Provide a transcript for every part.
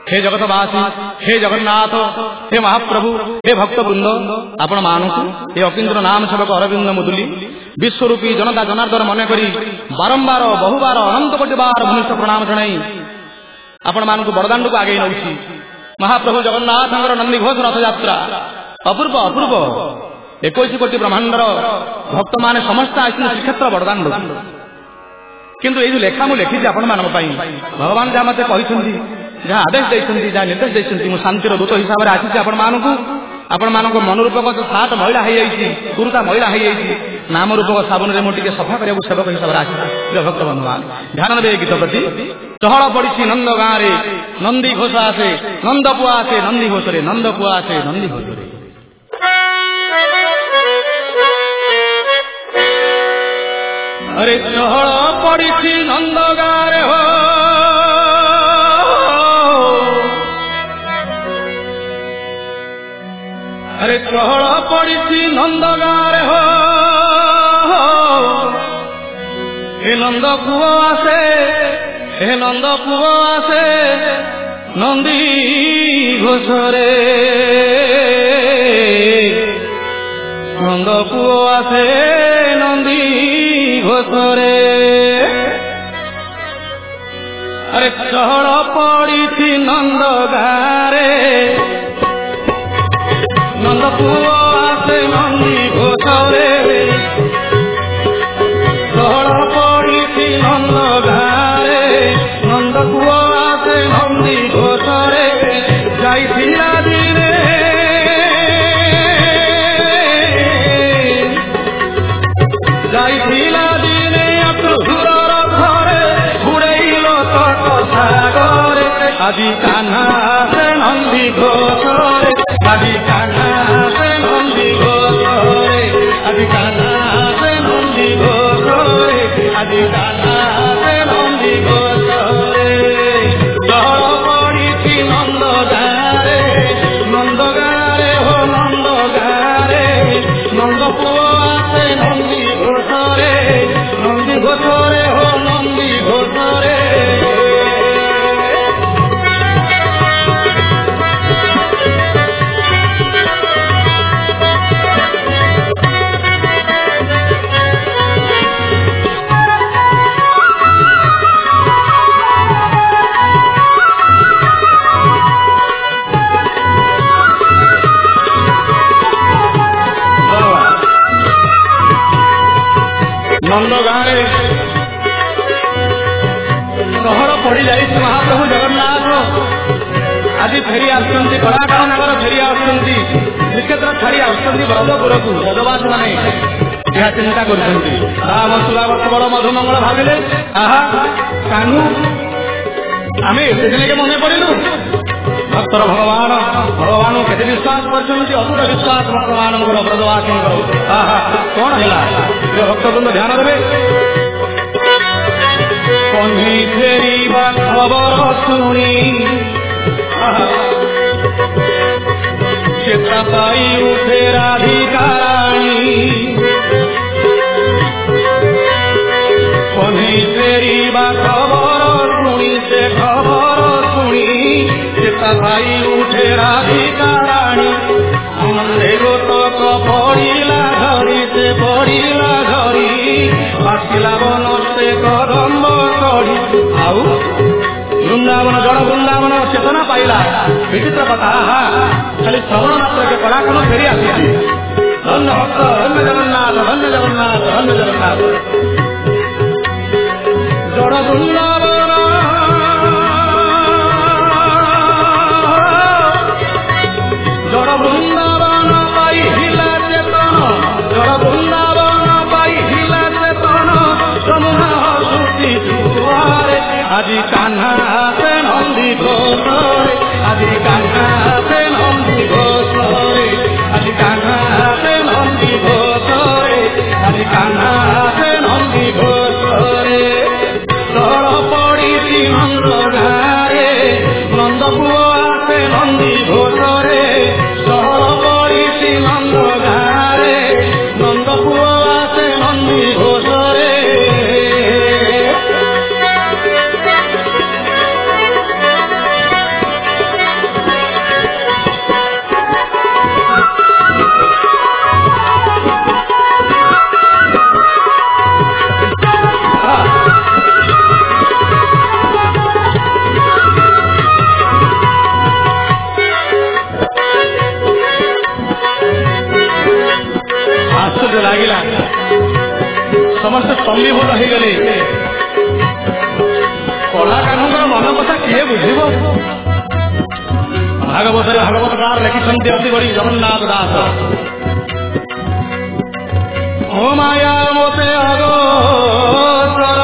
हे जगतवासी, हे जगन्नाथ, हे महाप्रभु, हे भक्तवृंद, आपण मानकु हे अकिंद्र नाम सेवक अरविंद मुदुली विश्वरूपी जनता जनार्दन मन करी बारंबार बहुबार अनंत कोटि बार भूमिष्ठ प्रणाम जणाई आपण मानकु बड़दाण्ड को आगे नौछि। महाप्रभु जगन्नाथ नंदी घोष रथ यात्रा अपूर्व अपूर्व 21 कोटि ब्रह्मांडर भक्त माने समस्त आसी श्रीक्षेत्र बड़दाण्ड किंतु ये लेखा मु लिखी आपण मान भगवान जहाँ मत कहते जहाँ आदेश देते जहाँ निर्देश देते शांतिर दूत हिसाब से आसी आपण मान मनरूपक सात महिला हो कुरुता महिला हो नाम रूपक साबुन में मुझे सफा करने सेवक हिसाब से आसी भक्त बंधुमान ध्यान दे गीत प्रति चहल पड़ी नंद गाँव नंदी घोष आसे नंद पुआ आसे नंदी घोष नंद पुआ आसे नंदी घोष अरे चहल पड़ी नंद गाँव हो अरे चहल पड़ी नंद गाँव हो हे नंद पुओ आसे हे नंद पुओ आसे नंदी घोषरे नंद पुओ आसे नंदी घोषरे अरे चहल पड़ी नंद गारे नंद पुओ आसे नंदी घोषरे चहल पड़ी नंद गारे नंद पुओ आसे नंदी घोषरे जाइथिला दिने जाइथिला दिने अक्रूर रथरे बुड़ैलो तट सागरे आदि कान्हा से नंदी घोषरे आदि कान्हा से नंदी घोषरे आदि कान्हा से नंदी घोषरे आदि कान्हा से नंदी घोषरे चहल पड़ी नंद गाँव नंद गाँव हो नंद गाँव नंद पुओ आसे नंदी घोषरे हो नंदी घोषरे नंद गाँव सहर पड़ जाए महाप्रभु जगन्नाथ आज फेरी आसुच्च कलाकार नगर फेरी आसुच्च श्रीक्षेत्र छाड़ी आसुच्च ब्रजपुर को ब्रजवासी मैंने यह चिंता कर बड़ मधुमंगल भाविले आहा कानू आम एत दिन के मन पड़ू भक्तर भगवान भगवान के विश्वास कर अतुट विश्वास भगवान ब्रजवासी आहा कौन है भक्तवृंद ध्यान देवे कन्ही फेरीबा खबर शुणी चेता पाई उठे राधिकाराणी कन्ही फेरीबा खबर शुणी से खबर शुणी चेता पाई उठे राधिकाराणी आनंदे गोतक पड़िला घरी से पड़िला घरी बासिला बन से कदम्ब चढ़ी आउ वृंदावन जड़ वृंदावन चेतना पाइला विचित्र कथा खाली श्रवण मात्र के कलाकार फेरी आसी धन्य भक्त धन्य जगन्नाथ धन्य जगन्नाथ धन्य जगन्नाथ जड़ वृंदावन जड़ वृंदावन पाई हिला चेतन जड़ वृंदावन पाई हिला चेतन जमुना हसुती जुआरे आदि कान्हा से नंदी घोषरे आदि कान्हा से नंदी घोषरे आदि कान्हा से नंदी घोषरे आदि कान्हा से नंदी घोषरे चहल पड़ी नंद गाँव नंद पुओ आसे नंदी घोषरे चहल पड़ी नंद गाँव नंद पुओ आसे नंदी घोषरे ଭାଗବତରେ ଭାଗବତକାର ଲେଖିଛନ୍ତି ଅତି ବଡ଼ି ଜଗନ୍ନାଥ ଦାସ। ଓ ମାୟା ମୋତେ ଅଗୋଚର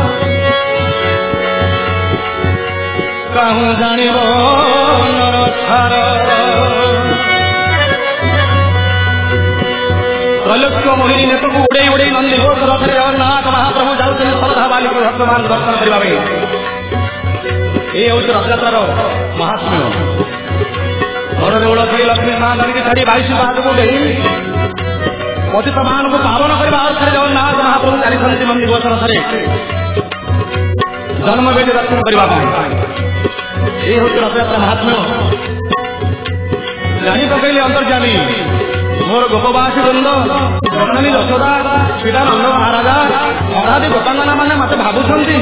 କାହୁଁ ଜାଣିବ ନରଛାର। ତ୍ରୈଲୋକ୍ୟ ମୋହିନୀ ନେତକୁ ଉଡ଼େଇ ଉଡ଼େଇ ନନ୍ଦୀ ଘୋଷ ରଥରେ ଜଗନ୍ନାଥ ମହାପ୍ରଭୁ ଯାଉଛନ୍ତି ଶ୍ରଦ୍ଧା ବାଲିକୁ ଭକ୍ତମାନ ଦର୍ଶନ କରିବା ପାଇଁ। ଏଇ ହେଉଛି ରଥଯାତ୍ରାର ମହାତ୍ମ୍ୟ। ବଡ଼ଦେଉଳ ଶ୍ରୀ ଲକ୍ଷ୍ମୀ ମା ଧରିକି ଛାଡ଼ି 22 ପାହାଚକୁ ଡେଇଁ ପତିତ ମାନଙ୍କୁ ପାବନ କରିବା ଅର୍ଥରେ ଜଗନ୍ନାଥ ମହାପ୍ରଭୁ ଚାଲିଛନ୍ତି ନନ୍ଦୀ ଘୋଷ ରଥରେ ଜନ୍ମବେଦୀ ଦର୍ଶନ କରିବା ପାଇଁ। ଏଇ ହେଉଛି ରଥଯାତ୍ରା ମହାତ୍ମ୍ୟ। ଜାଣି ପକେଇଲେ ଅନ୍ତର୍ଯାମୀ ମୋର ଗୋପବାସୀ ବୃନ୍ଦ, ଜନନୀ ଯଶୋଦା, ପିତା ନନ୍ଦ ମହାରାଜା, ଅରାଧି ଗୋପାଙ୍ଗନା ମାନେ ମତେ ଭାବୁଛନ୍ତି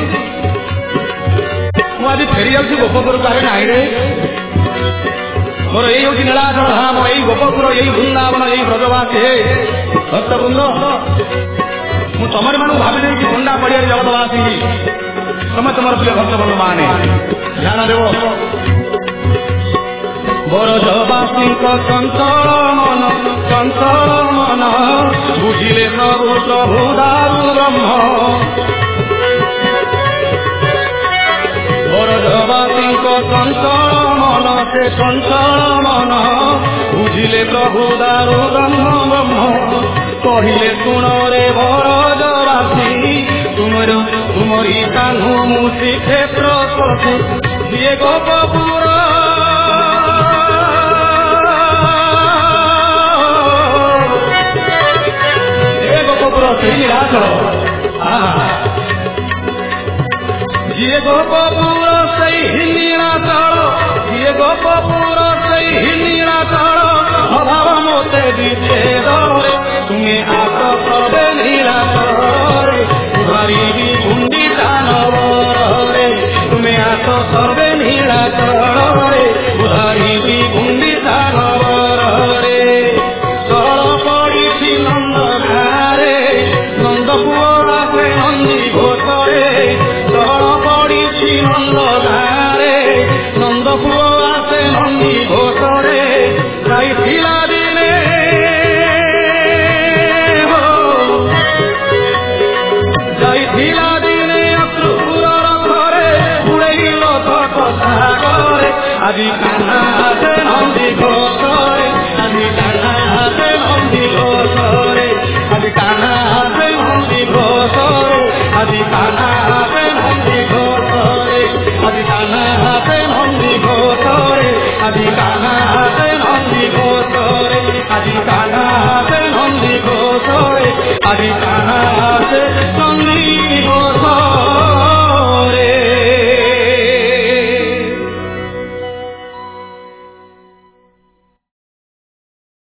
ମୁଁ ଆଜି ଫେରି ଯାଉଛି ଗୋପପୁରକୁ। ଆରେ ନାହିଁ ରେ, ମୋର ଏଇ ହେଉଛି ନୀଳାଚଳ ଧାମ, ଏଇ ଗୋପପୁର, ଏଇ ବୃନ୍ଦାବନ, ଏଇ ବ୍ରଜବାସୀ ଭକ୍ତବୃନ୍ଦ। ମୁଁ ତମରି ମାନଙ୍କୁ ଭାବି ଦେଇଛି ଥଣ୍ଡା ପଡ଼ିଆରେ ଜଗତବାସୀ ତମେ ତମର ପ୍ରିୟ ଭକ୍ତବୃନ୍ଦ ମାନେ ଧ୍ୟାନ ଦେବ। ବ୍ରଜବାସୀଙ୍କ ଚଞ୍ଚଳ ମନ ବୁଝିଲେ ସବୁ ପ୍ରଭୁ ଦାରୁ ବ୍ରହ୍ମ। ବ୍ରଜବାସୀଙ୍କ ଚଞ୍ଚଳ ମନ, ସେ ଚଞ୍ଚଳ ମନ ବୁଝିଲେ ପ୍ରଭୁ ଦାରୁ ବ୍ରହ୍ମ ବ୍ରହ୍ମ। କହିଲେ ଶୁଣରେ ବ୍ରଜବାସୀ ତୁମରି କାହ୍ନୁ ମୁଁ ଶ୍ରୀକ୍ଷେତ୍ର ପଶୁ। ଯିଏ ଗୋପପୁର ସେଇ ନୀଳାଚଳ, ଯିଏ ଗୋପପୁର ସେଇ ନୀଳାଚଳ, ଯିଏ ଗୋପପୁର ସେଇ ନୀଳାଚଳ। ଅଭାବ ମୋତେ ବିଚ୍ଛେଦରେ ତୁମେ ଆସ ସର୍ବେ ନୀଳାଚଳରେ। ଧରିବି ଗୁଣ୍ଡିଚା ନଗରରେ ତୁମେ ଆସ ସର୍ବେ ନୀଳାଚଳରେ। ଧରିବି ଗୁଣ୍ଡିଚା ନଗରରେ। ତଳ ପଡ଼ିଛି ନନ୍ଦ ଗାଁରେ, ନନ୍ଦ ପୁଅ ଆସେ ନନ୍ଦୀ ଘୋଷରେ। ତଳ ପଡ଼ିଛି ନନ୍ଦ ଗାଁରେ, ନନ୍ଦ ପୁଅ ଆସେ ନନ୍ଦୀ ଘୋଷରେ। ଯାଇଥିଲା ଦିନେ ଯାଇଥିଲା ଦିନେ ଅକ୍ରୁର ରଥରେ, ଉଡ଼େଇ ରଥ ସାଗରେ। ଆଜି କାହ୍ନା